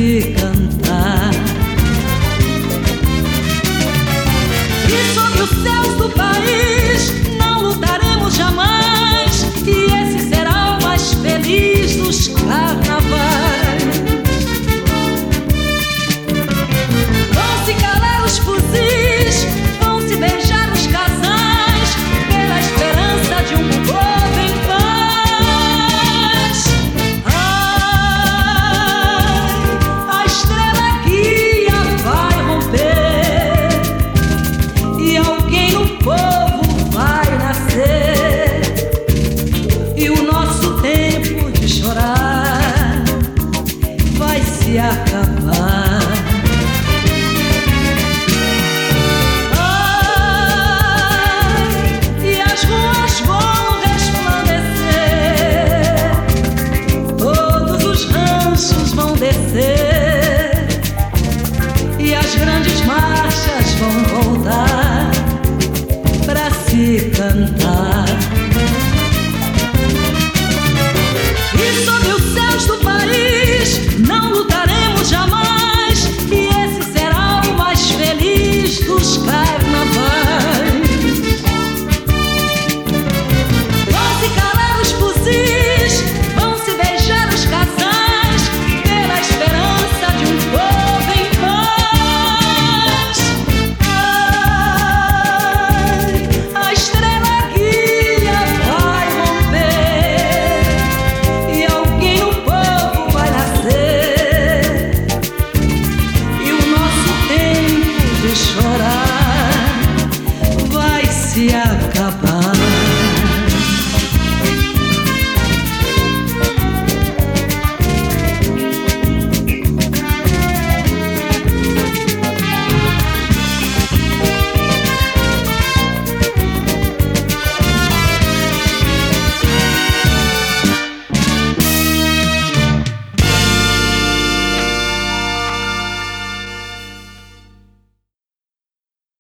se cantar. E sobre os céus do país não lutaremos jamais, e esse será o mais feliz dos carnavais. Vão se calar os fuzis, vão se beijar os casais, pela esperança de um povo em paz. Ai, a estrela guia vai romper e alguém no povo vai nascer, e o nosso tempo de chorar vai se acabar.